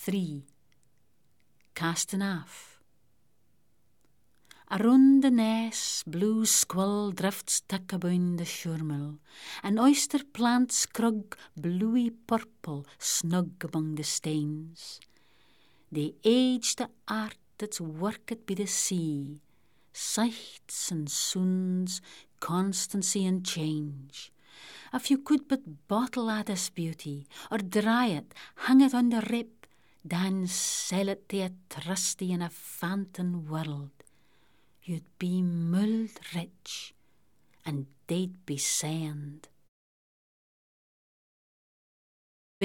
3. Casting off. Around the ness, blue squall drifts thick aboon the shoremill, and oyster plants crug bluey purple snug among the stains. They age the art that's worked by the sea, sights and sounds, constancy and change. If you could but bottle at this beauty, or dry it, hang it on the rip, then sell it to a trusty in a fountain world, you'd be mulled rich, and they'd be saying,